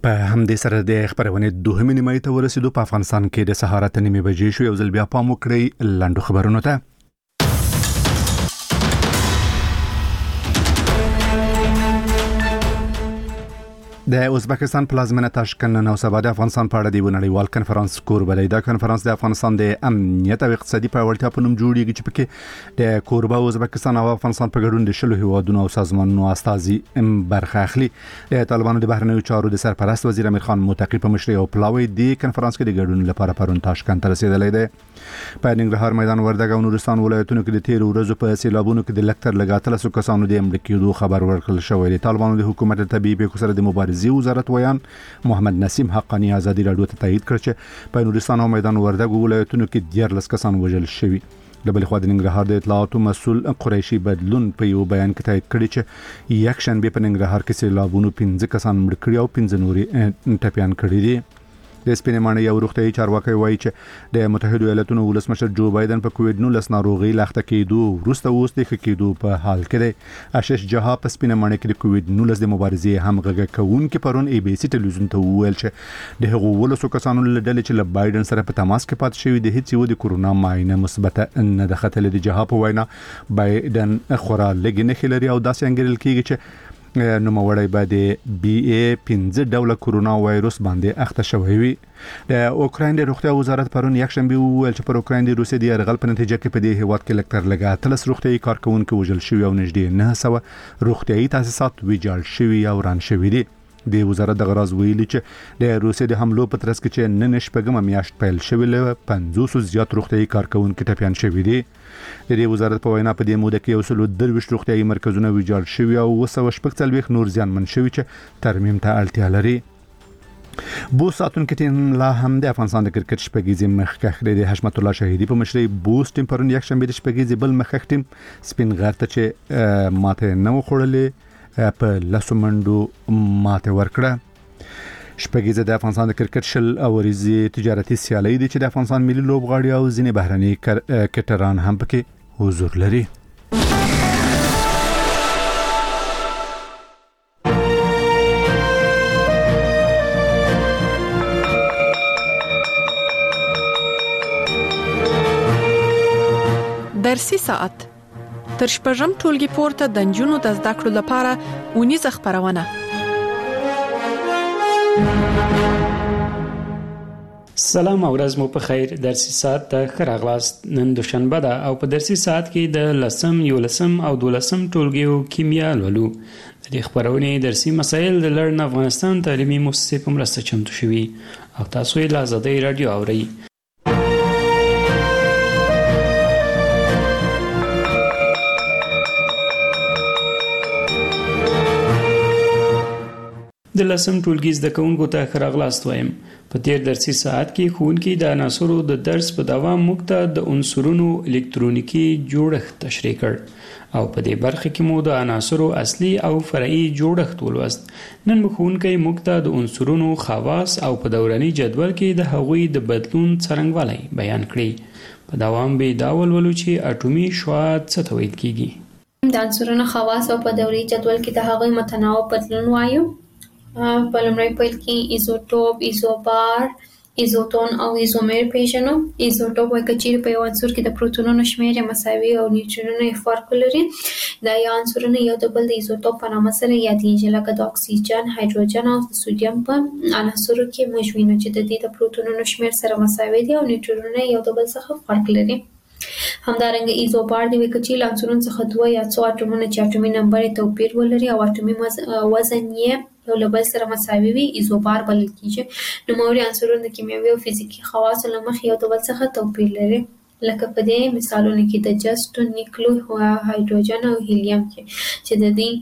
په همدې سره د خبرونه دوهمې نیمه ته ورسېدو. په افغانستان کې د سهار 8:30 بجې شو. یو ځل بیا پام وکړئ لاندو خبرونو ته. د ازبکستان پلازمینه تاشکند نن سبا د افغانستان په اړه د نړیوال کنفرانس کوربه دی. دا کنفرانس د افغانستان د امنیت او اقتصادي پیاوړتیا په نوم جوړیږي چې پکې د کوربه ازبکستان او افغانستان په ګډون د شلو هیوادونو او سازمانونو استازي برخه اخلي. د طالبانو د بهرنیو چارو د سرپرست وزیر امیر خان متقی په مشرۍ او پلاوی د کنفرانس کې د ګډون لپاره پرون تاشکند ته رسیدلی دی. په ننګرهار میدان وردګ او نورستان ولایتونو کې د تیر ورځو په سیلابونو کې د لکتر لګاتل سو کسانو د امر کېدو خبر ورکړل شوی دی. طالبانو د حکومت طبيعي پیښو سره د مبارزې وزارت ویان محمد نسیم حقانی ازادي رادیو ته تایید کړ چې په نورستان او میدان وردګ ولایتونو کې 14 کسان وژل شوي. د بل خوا د ننګرهار د اطلاعاتو مسول قریشي بدلون په یو بیان کې تایید کړی چې یک شنبه په ننګرهار کې سیلابونو 15 کسان مړ کړي او 15 نوري ټپيان کړي دي. د سپینمانه یو روغتیايي چارواکي وایي چې د متحده ایالاتونو ولسمشر جو بایدن په کووډ-19 ناروغي لاخته کېدو وروسته اوس د کېدو په حال کې دی. آشش جها په سپینمانه کې د کووډ-19 د مبارزې همغږي کوونکې پرون ای بي سي ټلویزیون ته وویل چې د هغو ولسو کسانو له ډلې چې له بایدن سره په تماس کې پات شوی د هیڅ یو د کورونا معاینه مثبت نه ده ختلې. د جها په وینا بایدن خورا لګي نه خلري او داسې انګرل کېږي چې نوموړی به د بي اي 15 ډوله کورونا وایروس باندې اخته شوی وي. د اوکراین د روغتیا وزارت پرون یک شنبه وویل چې پر اوکراین د روسي د یرغل په نتیجه کې په دې هیواد کې لکتر لګاتل روغتیايي کارکونکو وژل شوی او نږدې 900 روغتیايي تاسیسات ویجاړ شوی او وران شوی دي. د وزارت د غراز ویلي چې د روسي د حملو په ترڅ کې چې نن شپږم میاشت پیل شوی له 500 زیات روغتیايي کارکونکو ټپيان شوی دي. د دې وزارت په وینا په دې موده کې یو سلو درويش روغتیايي مرکزونه ویجاړ شوی او 240 نور زیانمن شوی چې ترمیم ته اړتیا لري. بوس ساتون کې ټیم لا هم د افغانستان د کرکټ شپږیزې مخکښ د حشمت الله شهیدی په مشرۍ بوس ټیم پرون یک شنبه د شپږیزې بل مخکښ ټیم سپین غر ته چې ماته نو خړلې په لاسمنډو ماته ورکړه. شپږیزه د افغانستان د کرکټ شل اوریزي تجارتي سیالي دي چې د افغانستان ملي لوبغاړي او ځینې بهرني کرکټران هم پکې حضور لري. درسي ساعت تر شپږم ټولګي پورته د نجونو د زده کړو لپاره ونیزه خبرونه. سلام او ورځ مو په خیر. درسي ساعت ته ښه راغلاست. نن دوشنبه ده او په درسي ساعت کې د 10 11 او 12 ټولګیو کیمیا لولو. د دې خبرونې درسي مسایل د لړن افغانستان تعلیمي مؤسسې په مرسته چمتو شوي او تاسو یې له آزادۍ رادیو اورئ. د لسم ټولګي زده کوونکو ته ښه راغلاست وایم. په تیر درسي ساعت کې ښوونکي د عناصرو د درس په دوام موږ ته د عنصرونو الکترونیکي جوړښت تشریح کړ او په دې برخه کې مو د عناصرو اصلي او فرعي جوړښت ولوست. نن ښوونکي موږ ته د عنصرونو خواص او په دوراني جدول کې د هغوی د بدلون څرنګوالی بیان کړي. په دوام به دا ولولو چې اټومي شعاع څه ته ویل کیږي. د عنصرونو خواص او په دوري جدول کې د هغوی متناوب بدلون وایو. په لومړی پیل کې ایزوټوپ، ایزوبار، ایزوتون او ایزومر پیژنو. ایزوټوپ وایي چې چیرې په یو عنصر کې د پروتونونو شمېر مساوي او نیوټرونونو فرق لري. دا یو عنصرونه یو د بل د ایزوټوپ په نامه سره یادېږي، لکه د اکسیجن، هایدروجن او د سوډیم په عناصرو کې موږ وینو چې د دې د پروتونونو شمېر سره مساوي دي او نیوټرونونه یو د بل څخه فرق لري. همدارنګه ایزوبار دی وایي چې له عنصرونو څخه 2 یا 3 اټومونه چې اټومي نمبر توپیر ولري او اټومي وزن یې یو له بل سره مساوي وي ایزوبار بلل کیږي. نوموړي عنصرونه د کیمیاوي او فزیکي خواصو له مخې یو د بل څخه توپیر لري، لکه په دې مثالونو کې د جست، نیکلو، هایدروجن او هیلیم چې د دې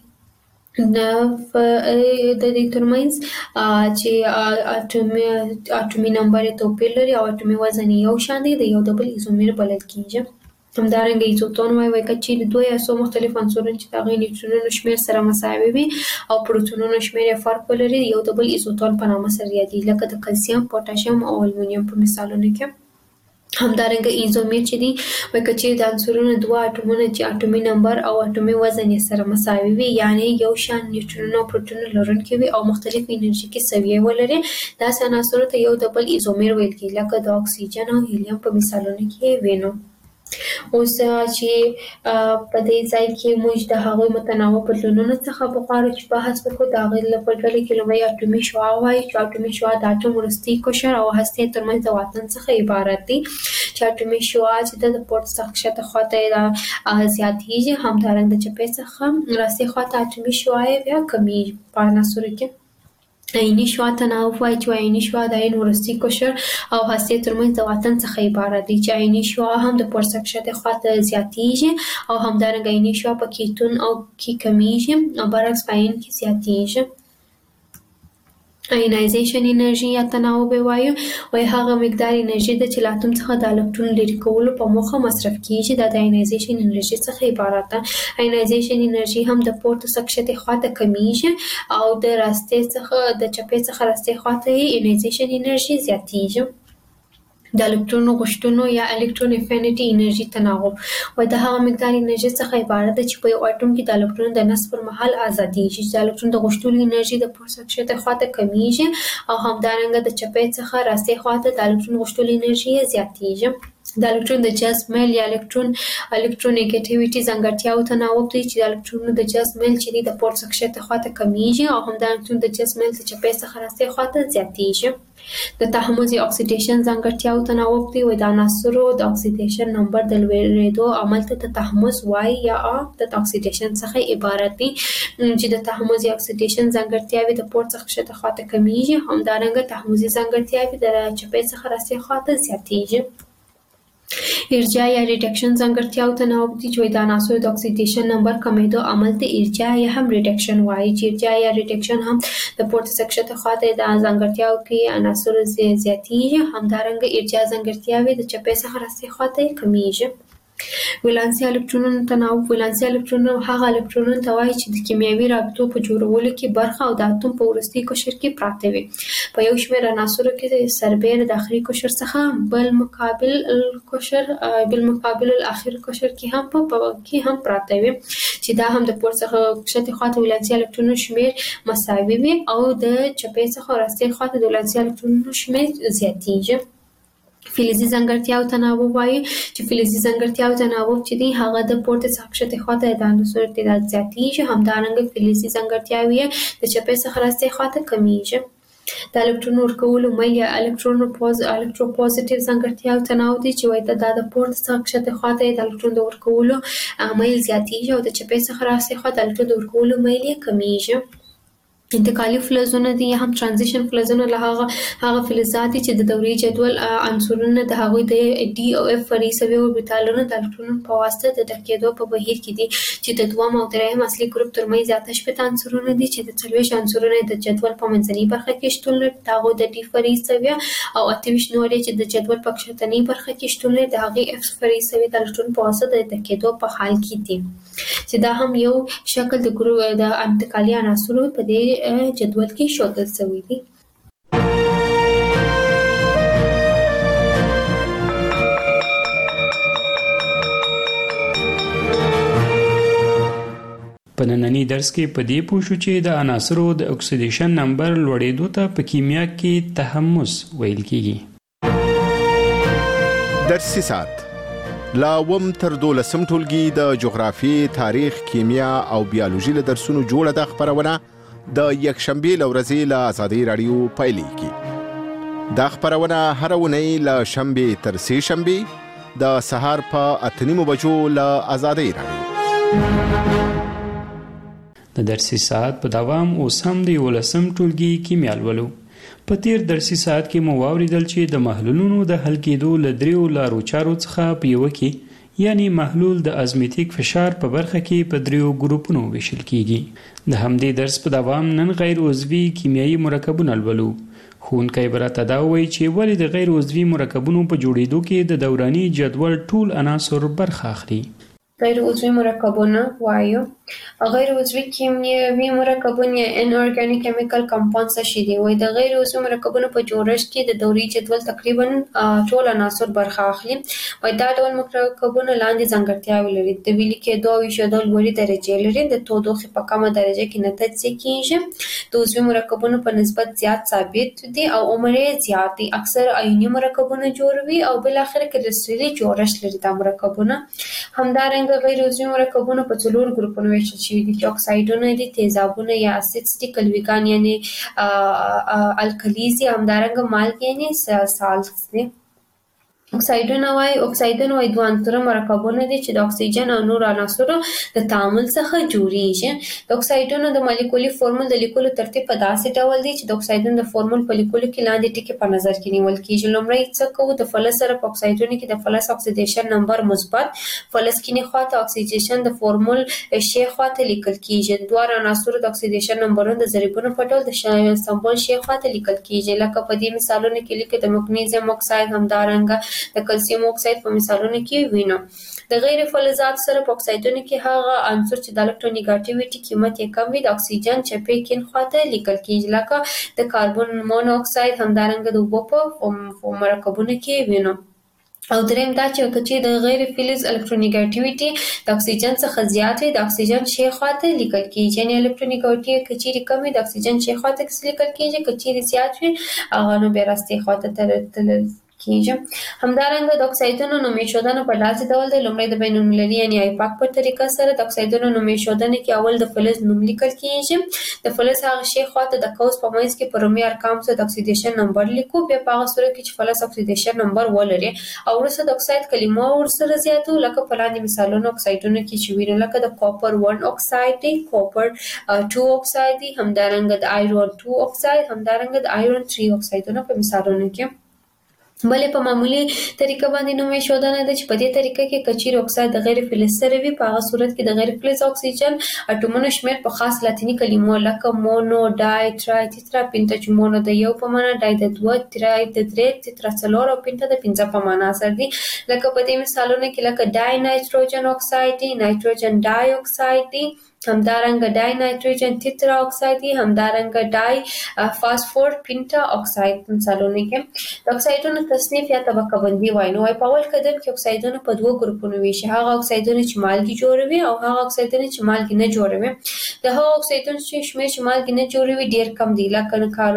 ترمنځ چې اټومي نمبر توپیر لري او اټومي وزن یو شان دی د یو د بل ایزومر بلل کیږي. همدارنګه ایزوتون وایي چې د 2 یا 3 مختلف عنصرونو چې د هغوی نیوټرونونو شمېر سره مساوي وي او پروتونونو شمېر یې فرق ولري یو د بل ایزوتون په نامه سره یادېږي، لکه د کلسیم، پوټاشیم او المونیم په مثالونو کې. همدارنګه ایزومیر چې دی وایي که چیرې د عنصرونو دوه اټومونه چې اټومي نمبر او اټومي وزن یې سره مساوي وي یعنی یو شان نیوټرونونه او پروټونونه لرونکي وي او مختلف انرژیکي سویې ولري داسې عناصرو ته یو د بل ایزومیر ویل کېږي لکه د اکسیجن او هیلیم په مثالونو کې وینو. اوس چې په دې ځای کې موږ د هغوی متنوع بدلونونو څخه بغواړو چې بحث وکړو د هغې په ډله کې لومړی اټومي شعاع وایي چې اټومي شعاع د اټوم وروستی قشر او هستې ترمنځ د واټن څخه عبارت دی چې اټومي شعاع چې د پورته څخه ښکته خواته زیاتېږي همدارنګه د چپې څخه راستې خواته اټومي شعاع یې بیا کمیږي. په عناصرو کې عیني شعاع تناوب وایي چې عیني شعاع د عین وروستی قشر او هستې ترمنځ د واټن څخه عبارت دی چې عیني شعاع هم د پورته څخه ښکته خواته زیاتېږي او همدارنګه عیني شعاع په کیتون او کې کمیږي او برعکس په عین کې زیاتېږي. اینایزیشن انرژي یا تناوب وایو وایي هغه مقدار انرژي ده چې له اتوم څخه د الکترون لرې کولو په موخه مصرف کیږي دا د اینایزیشن انرژي څخه عبارت ده. اینایزیشن انرژي هم د پورته څخه ښکته خواته کمیږي او د راستې څخه د چپې څخه راستې خواته یې اینایزیشن انرژي زیاتېږي. د الکترونو غوښتنو یا الکترون افینټي انرژي تناوب وایي د هغه مقدار انرژي څخه عبارت ده چې په یو اټوم کې د الکترون د نصب پر مهال ازادېږي چې د الکترون د غوښتلو انرژي د پورته څخه ښکته خواته کمیږي او همدارنګه د چپې څخه راستې خواته د الکترون غوښتلو انرژي زیاتېږي. د الکترون د جذب میل یا الکترونیګیټیویټي ځانګړتیاو تناوب دی چې د الکترونونو د جذب میل چې دی د پورته څخه ښکته خواته کمیږي او همدارنګه د جذب میل د چپې څخه راستې خواته زیاتېږي. د تحمض یا اکسیډیشن ځانګړتیاو تناوب دی وایي د عناصرو د اکسیډیشن نمبر د لوړېدو عمل ته د تحمض وایي یا د اکسیډیشن څخه عبارت دی چې د تحمض یا اکسیډیشن ځانګړتیاوې د پورته څخه ښکته خواته کمیږي همدارنګه تحمضي ځانګړتیاوې د چپې څخه راستې خواته زیاتېږي. ارجاع یا ریډکشن ځانګړتیاو تناوب دي چې د عناصرو د اکسیډیشن نمبر کمیدو عمل ته ارجاع یا هم ریډکشن وایي چې ارجاع یا ریډکشن هم د پورته څخه ښکته خواته د ځانګړتیاو کې عناصرو زیاتېږي همدارنګه ارجاع ځانګړتیاوې د چپې څخه راستې خواته کمیږي. ولانسي الکترونونو تناوب ولانسي الکترونونه هغه الکترونونه ته وایي چې د کیمیاوي رابطو په جوړولو کې برخه او د اتوم په وروستي قشر کې پراته وي. په یو شمېر عناصرو کې سربېره د داخلي قشر څخه بالمقابل الاخر قشر کې هم پراته وي چې دا هم د پورته څخه ښکته خواته ولانسي الکترونونو شمېر مساوي وي او د چپې څخه راستې خواته د ولانسي الکترونونو شمېر زیاتېږي. فلزي ځانګړتیاو تناوب وایي چې فلزي ځانګړتیاو تناوب چې دی هغه د پورته څخه ښکته خواته د عناصرو تعداد زیاتېږي همدارنګه فلزي ځانګړتیاوې د چپې څخه راستې خواته کمیږي. د الکترون ورکولو میل یا الکتروپوزیټیو ځانګړتیاو تناوب دی چې وایي دا د پورته څخه ښکته خواته د الکترون د ورکولو میل زیاتېږي او د چپې څخه راستې خواته د الکترون د ورکولو میل یې کمیږي. انتقالي فلزونه دي یا هم ترانزیشن فلزونه له هغه فلزات دي چې د دورې جدول عنصرونه د هغوی د ډي او اف فرعي سوي اوربیتالونو د الکترونونو په واسطه د ډکېدو په بهیر کې دي چې د دویم او درېیم اصلي ګروپ ترمنځ اته شپېته عنصرونه دي چې د 40 عنصرونه د جدول په منځنۍ برخه کې شتون لري د هغوی د ډي فرعي سوي او 28 نور چې د جدول په کښتنۍ برخه کې شتون لري د هغې اف فرعي سوي د الکترون په واسطه د ډکېدو په حال کې دي چې دا هم یو شکل د ګروپ د انتقالي عناصرو په دې جدول کې ښودل شوی دی. په نننی درس کې په دې پوه شو چې د عناصرو د اکسیډیشن نمبر لوړېدو ته په کیمیا کې تحمض ویل کېږي. درسي ساعت لا وم تر 12 ټولګي د جغرافي، تاریخ، کیمیا او بیولوژي له درسونو جوړه د خبرونه د یکشنبه لورځي له آزادۍ رادیو پایلیږي. دا خبرونه هر ونی له شنبه تر سه شنبه د سهار په 8:30 بجو له آزادۍ رادیو. د درسي ساعت په دوام اوس هم د 11 ټولګي کیمیا لولو. په تیر درسي ساعت کې مو واوریدل چې د محلولونو د حل کېدو له دریو لارو چارو څخه په یو کې یعنی محلول د ازمیتیک فشار په برخه کې په دریو ګروپونو ویشل کیږي. د همدې درس په دوام نن غیر عضوي کیمیاوي مرکبونه لولو. ښوونکی به راته دا وایي چې ولې د غیر عضوي مرکبونو په جوړېدو کې د دوراني جدول ټول عناصر برخه اخلي. غیر عضوي مرکبونه وایو. غیر عضوي کیمیاوي مرکبونه یا انارګانیک کیمیکل کمپاونډز شي دي. وای د غیر عضوي مرکبونو په جوړښت کې د دوري جدول تقریبا ټول عناصر برخه اخلي. وای دا ډول مرکبونه لاندې ځانګړتیاوې لري. د ویلي کېدو او ایښودل لوړې درجې لري. د تودوخې په کمه درجه کې نه تجزیه کیږي. د عضوي مرکبونو په نسبت زیات ثابت دي او عمر یې زیات دی. اکثر آیوني مرکبونه جوړوي او بل اخر کې کرستلي جوړښت لري دا مرکبونه. همدارنګه غیر عضوي مرکبونه په څلور ګروپونو ویشل شوي دي چې اکسایډونه دي، تیزابونه یا اسیدز دي، کلویګان یعنی الکلیز دي، همدارنګه مالګې یعنی سالټس دي. اکسایډونه وای دوه عنصره مرکبونه دي چې د اکسیجن او نور عناصرو د تعامل څخه جوړیږي. د اکسایډونو د مالیکولي فورمول د لیکلو ترتیب په داسې ډول دی چې د اکسایډونو د فورمول په لیکلو کې لاندې ټکي په نظر کې نیول کیږي. لومړی څه کوو، د فلز سره په اکسایډونو کې د فلز اکسیډیشن نمبر مثبت، فلز کینی خواته اکسیډیشن د فورمول شی خواته لیکل کیږي. د دوه عناصرو د اکسیډیشن نمبرونه د ضریبونو په ډول د سمبول شی خواته لیکل کیږي. لکه په دې مثالونو کې لیکي د مګنیزیم اکساید، همدارنګه د کلسیم اکساید په مثالونو کې وینو. د غیر فلزات سره په اکسایډونو کې هغه عنصر چې د الکترونیګټیویټي قیمت یې کم وي د اکسیجن چپې کین خواته لیکل کیږي، لکه د کاربن مونو اکساید، همدارنګه د اوبو په مرکبونو کې وینو. او دریم دا چې کچې د غیر فلز الکترونیګټیویټي د اکسیجن څخه زیات وي د اکسیجن شی خواته لیکل کیږي. یعنی الکترونیګټیویټي کچې کم وي د اکسیجن شی خواته لیکل کیږي، کچې زیات وي هغه نو بیا راستي خواته تل کیږي. همدارنګه د اکسایډونو نوم ایښودنه په داسې ډول دی. لومړی د بین المللي یعنی آیپاک په طریقه سره د اکسایډونو نوم ایښودنه کې اول د فلز نوم لیکل کیږي. د فلز هغه شی خواته د قوس په منځ کې په رومي ارقام سره د اکسیډیشن نمبر لیکو. بیا په هغه صورت کې چې فلز اکسیډیشن نمبر ولري او وروسته د اکساید کلمه ورسره زیاتو، لکه په لاندې مثالونو اکسایډونو کې چې وینو، لکه د کاپر 1 اکساید دی، کاپر 2 اکساید دی، همدارنګه د آیرون 2 اکساید، همدارنګه د آیرون 3 اکسایډونه په مثالونو کې. بلې په معمولی طریقه باندې نوم ایښودنه ده چې په دې طریقه کې کچیر اکساید د غیر فلز سره وي، په هغه صورت کې د غیر فلز اکسیجن اټومونو شمیر په خاص لاتینی کلمو لکه مونو، ډای، ترای، تترا، پینټا چې مونو د یو په معنا، ډای د دوه، ترای د درې، تترا څلور او پینټا د پنځه په معنا سره دي. لکه په دې مثالونو کې لکه ډای نایتروجن اکساید دی، نایتروجن ډای اکساید دی، همدارنګه ډای نایتروجن تترا اکساید دی، همدارنګه ډای فاسفور پینټا اکساید مثالونه کې. د اکسایډونو تصنیف یا طبقه بندي وایي. نو په اول قدم کې اکسایډونه په دوه ګروپونو ویشي، هغه اکسایډونه چې مالګې جوړوي او هغه اکسایډونه چې مالګې نه جوړوي. د هغه اکسایډونو چې شمیر چې مالګې نه جوړوي ډیر کم دي، لکه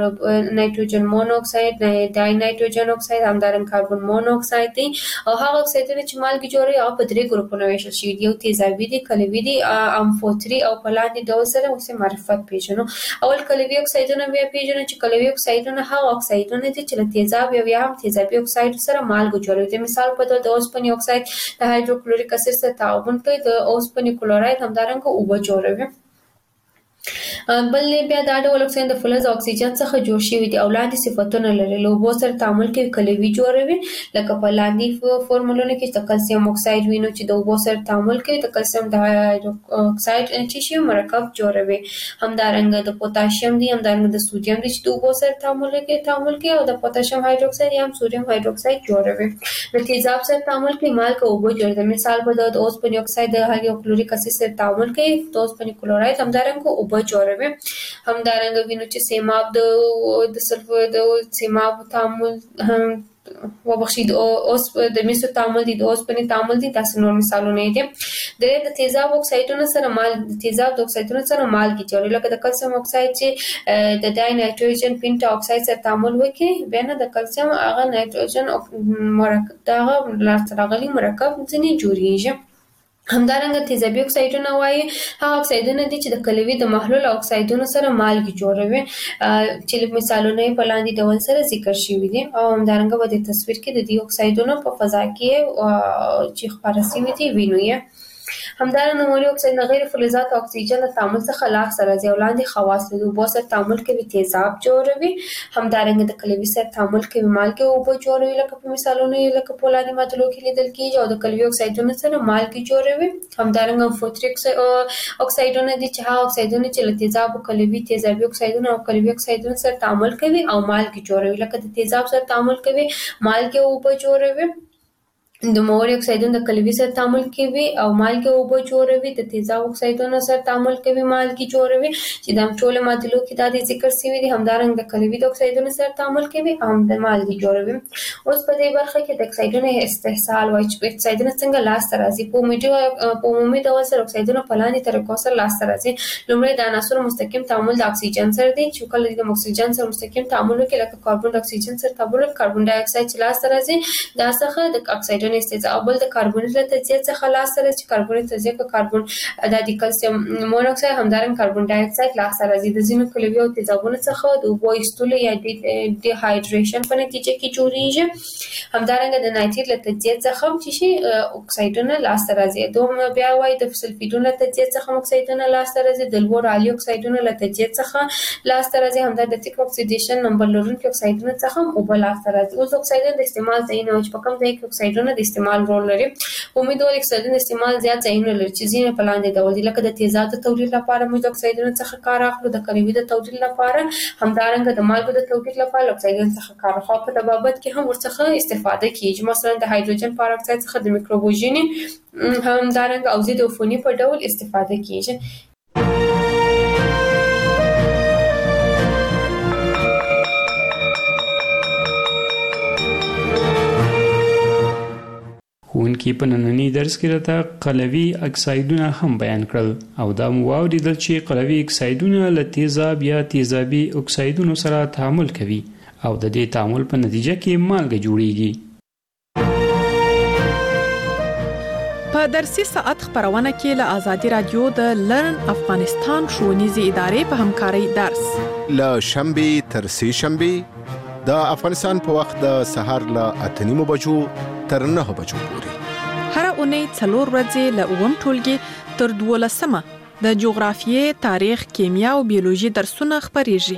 نایتروجن مونو اکساید، ډای نایتروجن اکساید، همدارنګه کاربن مونو اکساید دی. او هغه اکسایډونه چې مالګې جوړوي هغه په درې ګروپونو ویشل شوي دي، یو تیزابي دي، کلوي دي، امفوتري او په لاندې ډول سره اوس معرفت پیژنو. اول کلوي اکسایډونه بیا پیژنو چې کلوي اکسایډونه هغه اکسایډونه دي چې له تیزاب یا هم تیزابي اکساید سره مالګه جوړوي. د مثال په توګه د اوسپنې اکساید د هایدروکلوریک اسید سره تعامل کوي، د اوسپنې کلوراید همدارنګه اوبه جوړوي. بل بیا دا ډول اکسیجن د فلز او اکسیجن څخه جوړ شوی دی او لاندې صفتونه لري. له اوبو سره تعامل کوي کلوي جوړوي، لکه په لاندې فورمولونو کې د کلسیم اکساید وینو چې د اوبو سره تعامل کوي د کلسیم د اکساید چې شی مرکب جوړوي. همدارنګه د پوتاشیم دی، همدارنګه د سوډیم دی چې د اوبو سره تعامل کوي او د پوتاشیم هایدروکساید یا هم سوډیم هایدروکساید جوړوي. د تیزاب سره تعامل کوي مالګه اوبه جوړوي. مثال په توګه د اوسپنې اکساید د هایدروکلوریک اسید سره تعامل کوي، د اوسپنې کلوراید همدارنګه اوبه جوړوي. همدارنګه وینو چې سیماب د سلفر د سیماب تعامل وبخښید اوس د میسو تعامل دي، د اوسپنې تعامل دي، تاسو نور مثالونه دي. د تیزاب اکسایډونو سره تیزاب د اکسایډونو سره مالګې جوړوي، لکه د کلسیم اکساید چې د ډای نایتروجن پینټا اکساید سره تعامل وکړي، بیا نه د کلسیم هغه نایتروجن مرکب دغه لارڅراغلي مرکب ځینې جوړیږي. همدارنګه تیزابي اکسایډونه وایي هغه اکسایډونه دي چې د کلوي د محلول اکسایډونو سره مالګې جوړوي، چې مثالونه په لاندې ډول سره ذکر شوي دي. او همدارنګه په دې تصویر کې د دې اکسایډونو په فضا کې چې خپاره شوي دي وینو یې. همدارنګه نوموړي اکساید د غیر فلزات او اکسیجن د تعامل څخه لاس سره ځي او لاندې خواص لري. اوبو سره تعامل کوي تیزاب جوړوي، همدارنګه د کلوي سره تعامل کوي مالګې اوبه جوړوي، لکه په مثالونو لکه په لاندې ماډلو کې لیدل کېږي، او د کلوي اکسایډونو سره مالګې جوړوي. همدارنګه امفوتریک اکسایډونه دي چې هغه اکسایډونه چې له تیزاب او کلوي تیزابي اکسایډونه او کلوي اکسایډونو سره تعامل کوي او مالګې جوړوي، لکه د تیزاب سره تعامل کوي مالګې اوبه جوړوي. د موري اکسایدونه د کلوي سره تعامل کوي او مالګه اوبه جوړوي، د تیزاب اکسایدونه سره تعامل کوي مالګه جوړوي چې د ټول معادلو کې دا د ذکر شوی دي. همدارنګه د کلوي د اکسایدونو سره تعامل کوي او د مالګه جوړوي. اوس په دې برخه کې د اکسایدونو استحصال وایي چې اکسایدونه څنګه لاسته راځي. په عمومي ډول سره اکسایدونه په لاندې طریقو سره لاسته راځي. لومړی د عناصرو مستقیم تعامل د اکسیجن سره دی چې کله د اکسیجن سره مستقیم تعامل وکړي لکه کاربن د اکسیجن سره تعامل کاربن ډای اکساید چې لاسته راځي دا څخه د اکسایدونو استحصال بل د کاربونیت له تجزیه څخه لاسته راځي چې کاربونیت تجزیه کې کاربن د کلسیم مونوکساید همدارنګه کاربن ډای اکساید لاسته راځي. د ځینو کلوي او تیزابونو څخه د اوبو ایستلو یا ډي هایډریشن په نتیجه کې جوړیږي. همدارنګه د نایتریت له تجزیه څخه چې شي اکسایدونه لاسته راځي. دوم بیا وایي د سلفیدونو له تجزیه څخه اکسایدونه لاسته راځي. د لوړ عالی اکسایدونو له تجزیه څخه لاسته راځي. همدارنګه د تیک اکسیډیشن نمبر لرونکي اکسایدونو څخه اوبه لاسته راځي. اوس اکسایدونو د استعمال ځایونه چې په کوم ځای کې اکسایدونه د استعمال رول لري. امیدوار اکسایدونو استعمال زیات ځایونه لري چې ځینې په لاندې ډول دي لکه د تیزاب د تولید لپاره موږ د اکسایدونو څخه کار اخلو، د کلوي د تولید لپاره، همدارنګه د مالګو د تولید لپاره اکسایدونو څخه کار اخلو. په طبابت کې هم ورڅخه استفاده کیږي، مثلا د هایدروجن پر اکساید څخه د میکروبوژنې همدارنګه او ضد عفوني په ډول استفاده کیږي. ښوونکي په ننني درس کې راته قلوي اکسایدونه هم بیان کړل او دا مو واوریدل چې قلوي اکسایدونه له تیزاب یا تیزابي اکسایدونو سره تعامل کوي او د دې تعامل په نتیجه کې مالګه جوړیږي. په درسي ساعت خبرونه کې له آزادي رادیو د لرن افغانستان ښوونیزې ادارې په همکارۍ درس له شنبه تر سه شنبه د افغانستان په وخت د سهار له 8:30 بجو تر 9 بجو پورې. هر اونۍ 4 ورځې له 9 ټولګي تر 12 د جغرافیې، تاریخ، کیمیا او بیولوژي درسونه خبريږي.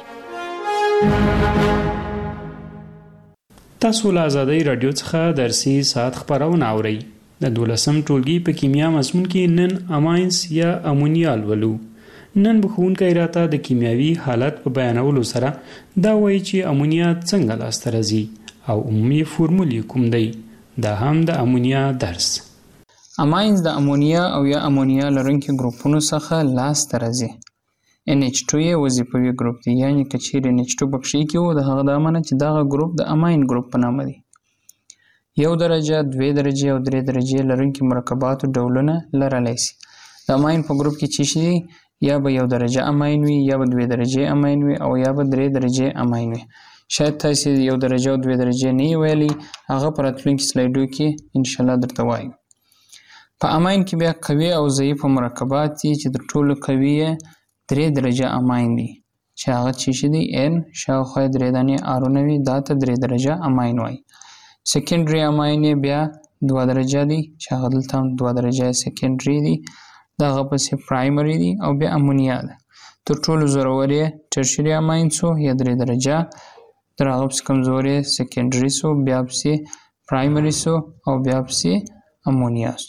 تاسو له آزادۍ رادیو څخه درسي ساعت خبرونه اورئ. د 12 ټولګي په کیمیا مضمون کې نن اماینس یا امونیا ولولو. نن بخونکي راته د کیمیاوي حالت په بیانولو سره دا وایي چې امونیا څنګه لاسته راځي او عمومي فورمول کوم دی. دا هم د امونیا درس. اماینز د امونیا او یا امونیا لرونکي ګروپونو څخه لاسته راځي. NH2 یې وظیفوي ګروپ دی، یعنی که چیرې NH2 پکښې کې وو د هغه د امنه چې دغه ګروپ د اماین ګروپ په نامه دی. 1 درجه، 2 درجه او 3 درجه لرونکي مرکباتو ډولونه لرلی شي. د اماین په ګروپ کې چې شي یا به 1 درجه اماین وي یا به 2 درجه اماین وي او یا به 3 درجه اماین وي. شاید تاسو 1 درجه او 2 درجه نه ویلي، هغه پر راتلونکي سلایډو کې ان شاء الله درته وایو. په اماین کې بیا قوي او ضعیف مرکبات دي چې د ټولو قوي 3 درجه اماین دي چې هغه چې دي N شاوخوا 3 دانې آرونه وي، دا ته 3 درجه اماین وایي. سیکنډري اماین بیا 2 درجه دي چې هغه دلته 2 درجه سیکنډري دي، دا هغه پسې پرایمري دي او بیا امونیا ده. تر ټولو زورور یې ټرشري اماین سو یا 3 درجه، تر هغه پسې کمزوري سیکنډري سو، بیا پسې پرایمري سو او بیا پسې امونیا سو.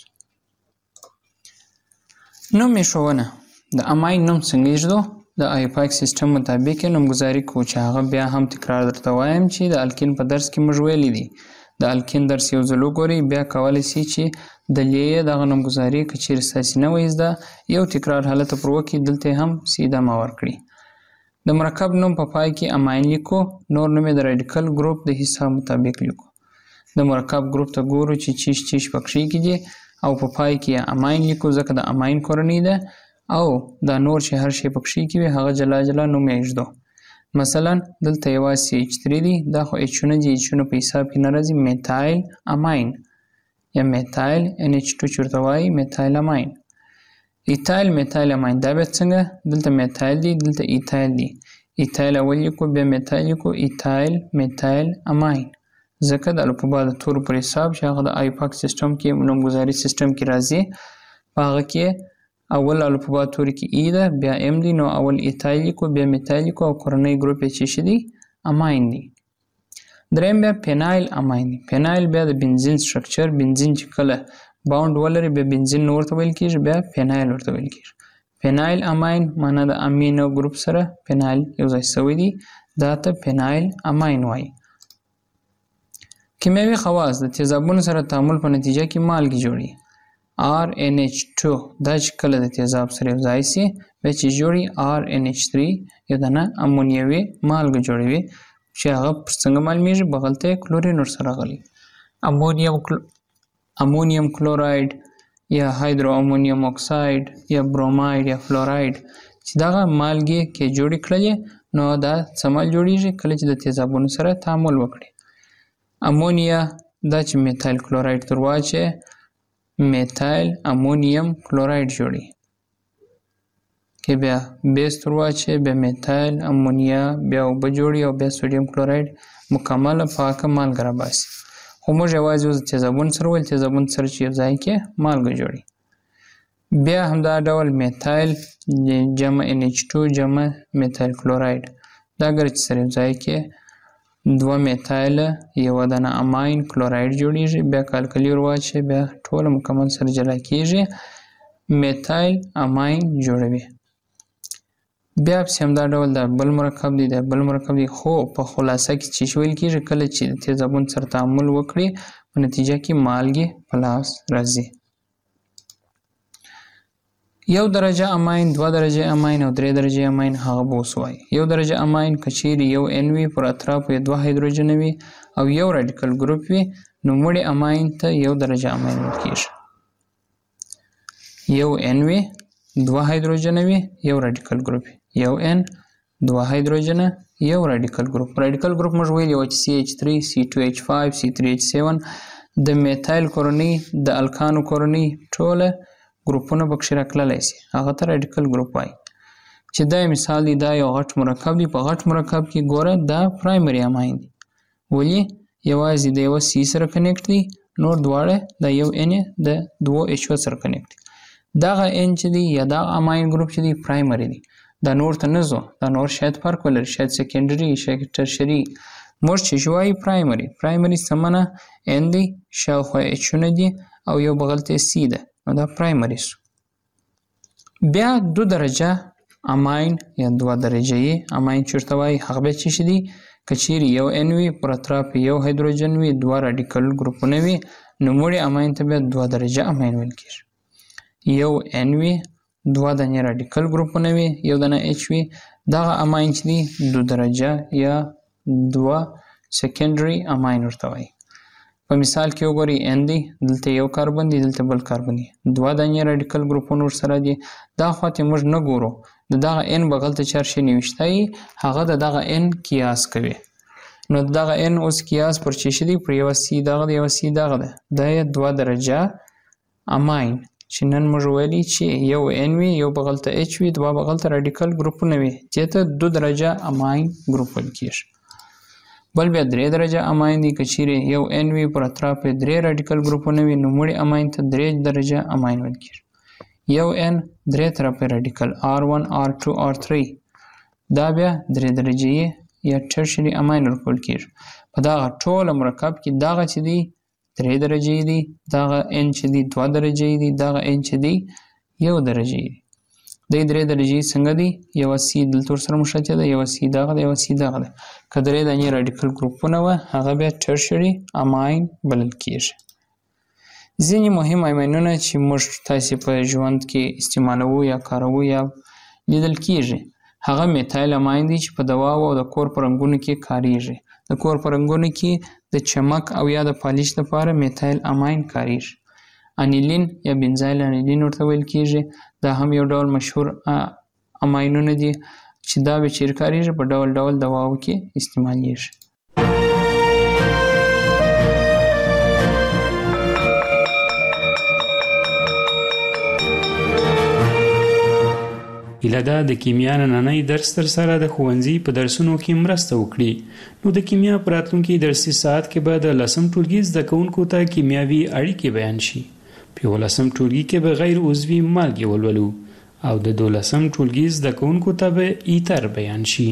نوم ښوونه د اماین نوم څنګه ایږدو؟ د آیوپاک سیستم مطابق نومګذاري کوو چې هغه بیا هم تکرار درته وایم چې د الکین په درس کې موږ ویلي دي. د الکین درس یو ځل وګورئ، بیا کولی شئ چې د لیې دغه نومګذاري که چیرې ستاسې نه وي زده یو تکرار حالت پر وکړي، دلته هم سیده ما ورکړي. د مرکب نوم په پای کې اماین لیکو، نور نوم یې د رادیکل ګروپ د حساب مطابق لیکو. د مرکب ګروپ ته ګورو چې چیش پکښې کې دي او په پای کې اماین لیکو ځکه د اماین کورنۍ ده او دا نور چې هر شی پکښې کې وي هغه جلا جلا نوم یې ایږدو. مثلا دلته یوازې H3 دی، دا خو H-ونه دي، H-ونه په حساب کې نه راځي. میتایل اماین یا میتایل NH2 چې ورته وایي میتایل اماین. ایتایل میتایل اماین دا بیا څنګه؟ دلته میتایل دی، دلته ایتایل دی. ایتایل اول لیکو، بیا میتایل لیکو، ایتایل میتایل اماین. ځکه د الفبا د تورو پر حساب چې هغه د آیوپاک سیستم کې نومګذاري سیستم کې راځي، په هغه کې اول الفبا توري کې ای ده، بیا ام دی، نو اول ایتایل لیکو، بیا میتایل لیکو او کورنۍ ګروپ یې چې شي دی اماین دی. دریم بیا پینایل اماین دی. پینایل بیا د بنزین سټرکچر، بنزین چې کله باوند ولري بیا بنزین نو ورته ویل کېږي، بیا پینایل ورته ویل کېږي. پینایل اماین معنا د امینو ګروپ سره پینایل یو ځای شوی دی، دا ته پینایل اماین وایي. کیمیاوي خواص د تیزابونو سره تعامل په نتیجه کې مالګې جوړي. RNH2 دا چې کله د تیزاب سره یو ځای سي بیا چې جوړي RNH3 یو دانه امونیوي مالګه جوړوي چې هغه پر څنګه معلومیږي بغل ته کلورین ورسره غلي. امونیم کلوراید یا هایدرو امونیم اکساید یا بروماید یا فلوراید چې دغه مالګې کې جوړې کړلې نو دا څمل جوړیږي کله چې د تیزابونو سره تعامل وکړي. امونیا دا چې میتایل کلوراید تر واچي میتایل امونیم کلوراید جوړي کې بیا بیس تر واچي بیا میتایل امونیا بیا اوبه جوړي او بیا سوډیم کلوراید مکمل پاکه مالګه راباسي. خو موږ یوازې اوس تیزابون سره ویل تیزابون سره چې یو ځای کې مالګه جوړي. بیا همدا ډول میتایل جمع NH2 جمع میتایل کلوراید دا اگر چې سره یو ځای کې دوه میتایل یو دانه اماین کلوراید جوړیږي بیا کالکلی ور واچي بیا ټول مکمل سره جلا کیږي میتایل اماین جوړوي. بیا همدا ډول د بل مرکب دی خو په خلاصه کې چې ویل کیږي کله چې تیزابون سره تعامل وکړي په نتیجه کې مالګې په لاس راځي. 1 درجه اماین 2 درجه اماین او 3 درجه اماین هغه بوسوي. 1 درجه اماین کچيري یو ان وي پر اطرافو 2 هایدروجن وي او یو رادیکل ګروپ وي نو مړي اماین ته 1 درجه اماین ویل کیږي. یو ان وي 2 هایدروجن وي یو رادیکل ګروپ یو ان 2 هایدروجن یو رادیکل ګروپ موږ ویلی و چې CH3 C2H5 C3H7 د میتایل کورنۍ د الکانو کورنۍ ټوله ګروپونه پکې راکړلی شي هغه ته رادیکل ګروپ وایي چې دا مثال دی دا یو غټ مرکب دی په غټ مرکب کې ګوره دا پرایمري اماین دی ولې یوازې د یو سی سره کنیکټ دی نور دواړه د یو ان د 2H سره کنیکټ دی دغه ان چې دی یا دا اماین ګروپ چې دی پرایمري دی دا نور ته نه ځو دا نور شاید فرق ولري شاید سیکنډري شاید ټرشري موږ چې شوای پرایمري سمنه ان دی شاوخوا اچ نه دی او یو بغل ته سی ده نو دا پرایمري سو. بیا 2 درجه اماین یا 2 درجه اماین چورته وای هغه به چې شدي کچيري یو ان وي پر اطراف یو هایدروجن وي 2 رادیکل ګروپونه وي نو مړي اماین ته به 2 درجه اماین ویل کیږي. یو ان وي 2 دانه رادیکل ګروپونه وي یو دانه اچ وي دغه اماین چې دي 2 درجه یا 2 سیکنډري اماین ورته وایي. په مثال کې وګورئ ان دی دلته یو کاربن دی دلته بل کاربن دی 2 دانه رادیکل ګروپونه ورسره دي دا خواته موږ نه ګورو دغه ان بغل ته چارشي نوشتای هغه دغه ان قیاس کوي نو دغه ان اوس قیاس پر چی شدي پر یو سی دغه ده دا 2 درجه اماین چې نن موږ ویلي چې یو ان وي یو بغل ته اچ وي 2 بغل ته رادیکل ګروپونه وي چې ته 2 درجه اماین ګروپ ویل کیږي. بل بیا 3 درجه اماین دي کچيري یو ان وي پر اطراف 3 رادیکل ګروپونه وي نو مړي اماین ته 3 درجه اماین ویل کیږي. یو ان 3 طرف رادیکل R1 R2 R3 دا بیا 3 درجه یا ټرشري اماین ورکول کیږي. په دا ټول مرکب کې دا چې دي 3 درجه دي دا ان چې دي 2 درجه دي دا ان چې دي 1 درجه دي د 3 درجه څنګه دي یو سی دلته سره مشابه ده یو سی دغه ده کله د رادیکل ګروپونه و هغه بیا ټرشري اماین بلل کیږي. ځینې مهم اماینونه چې موږ تاسو په ژوند کې استعمالوو یا کاروو یا لیدل کیږي هغه میتایل اماین دي چې په دوا او د کور په رنګونو کې کاریږي. د کور په رنګونو کې د چمک او یا د پالیش لپاره میتایل اماین کاریږي. انیلین یا بنزایل انیلین ورته ویل کیږي دا هم یو ډول مشهور اماینونه دي چې دا به چیرې کاریږي په ډول دواو کې استعمالیږي. هیله ده د کیمیا نننی درس تر سره د ښوونځي په درسونو کې مرسته وکړي. نو د کیمیا په راتلونکي درسي ساعت کې به د 10م ټولګي زده کوونکو ته کیمیاوي اړیکې بیان شي. په 11م ټولګي کې به غیر عضوي مالګې ولولو او د 12م ټولګي زده کوونکو ته به ایتر بیان شي.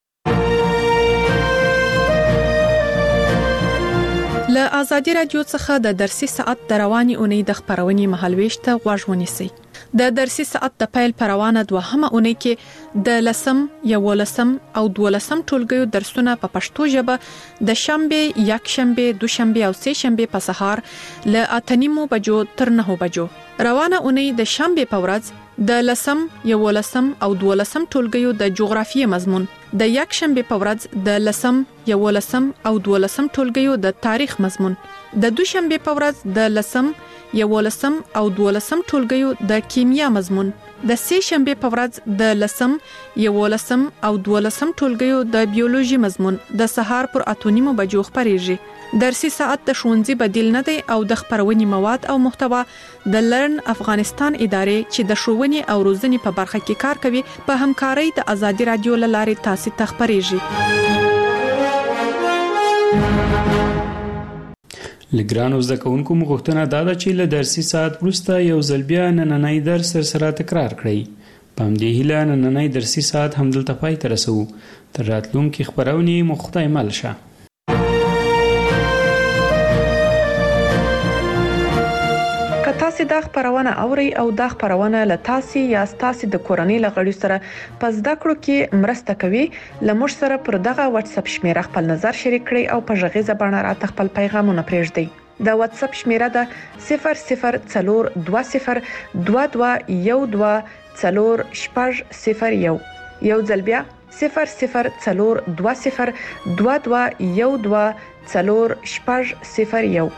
له آزادي رادیو څخه د درسي ساعت د رواني اونۍ د خبرونې مهالويش ته غوږ ونیسئ. د درسي ساعت د پیل پروانه دوهمه اونۍ کې د لسم، یولسم او دولسم ټولګیو درسونه په پښتو ژبه د شنبه، یکشنبه، دوشنبه او سه شنبه په سهار ل 8:30 بجو تر 9 بجو. روانه اونۍ د شنبه په ورځ د لسم، یولسم او دولسم ټولګیو د جغرافیې مضمون، د یکشنبه په ورځ د لسم، یولسم او دولسم ټولګیو د تاریخ مضمون، د دوشنبه په ورځ د لسم، یولسم او دولسم ټولګیو د کیمیا مضمون، د سه شنبه په ورځ د لسم، یولسم او دولسم ټولګیو د بیولوژي مضمون د سهار پر 8:30 بجو خبريږي. درسي ساعت د ښوونځي بدیل نه دی او د خبرونې مواد او محتوا د لرن افغانستان ادارې چې د ښوونې او روزنې په برخه کې کار کوي په همکارۍ د ازادي رادیو لارې تاسو ته خبريږي. لګرانو زده کوونکو مغوښتنه دا ده چې له درسي ساعت وروسته یو ځل بیا نننۍ درس سره تکرار کړئ. په همدې هیله نننۍ درسي ساعت همدلته پای ته رسوو. تر راتلونکي خبرونې مو خدای مل شه. که تاسو دا خبرونه اورئ او دا خبرونه له تاسو یا تاسو د کورنۍ لغړي سره په زده کړو کې مرسته کوي، لمر سره پر دغه واتس اپ شمیره خپل نظر شریک کړئ او په ژغې زبانه راته خپل پیغامونه پرېږدئ. د واتس اپ شمیره ده 0042121401. یو ځل بیا 0042121401.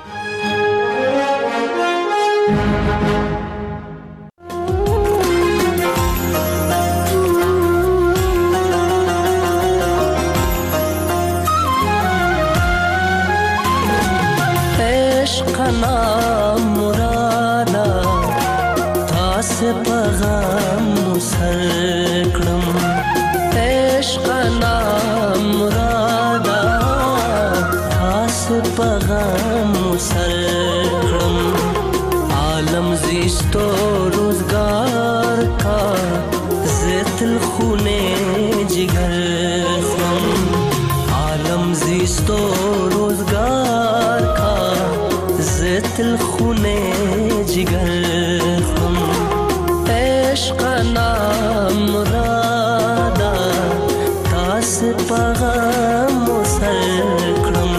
نام مرادا تاس پیغام مسر کړم، عشق نام مرادا تاس پیغام مسر کړم، عالم زیستو روزگار کا زتل خونه جگر خم، عالم زیستو روزگار کا زتل خونه جگر خم، عشق نام مرادا تاس پیغام مسر کړم.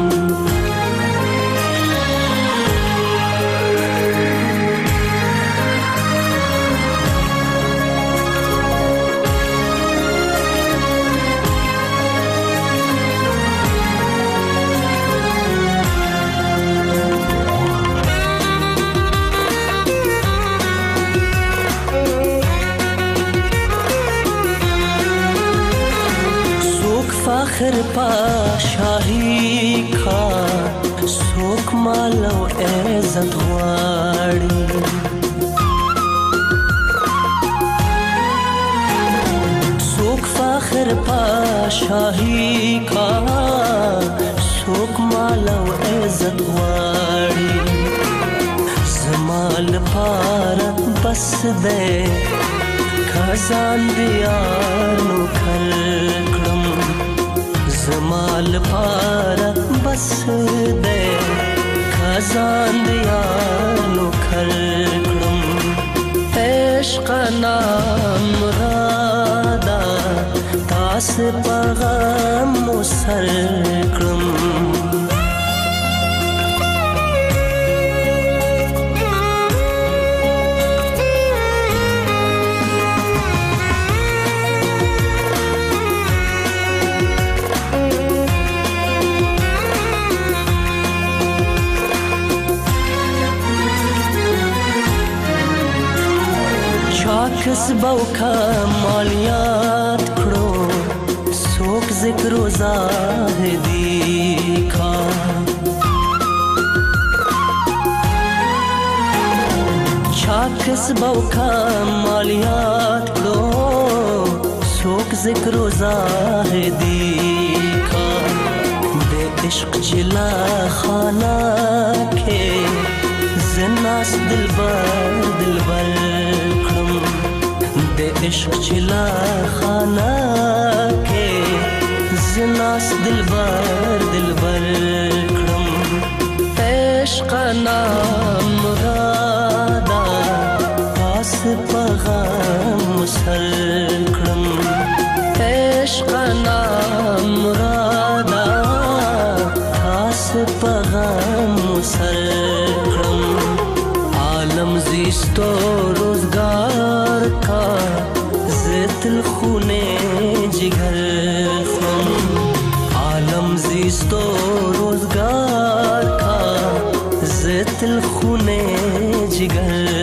فخر پا شاہی کا سوک مال و عزت غواړي، سوک فخر پا شاہی کا سوک مال و عزت غواړي، زمال پار بس دے خزان دیار نو کر زمال پارا بس دے خزان دیار نو کر کرم، عشق نام مرادا تاس پیغام مسر کرم. کسبو کمالیات کړو څوک ذکر و زاهدی کا، چا کسبو کمالیات کړو څوک ذکر و زاهدی کا، د عشق جلا خانہ کې زناس دلبر دلبر د عشق چلا خانہ کے زناس دلبر دلبر کرم، عشق نام مرادا تاس پیغام سر کړم عشق نام مرادا تاس پیغام سر کړم عالم زیستو روزگار کا زتل خونه جگر خم عالم زیستو روزگار کا زتل خونه جگر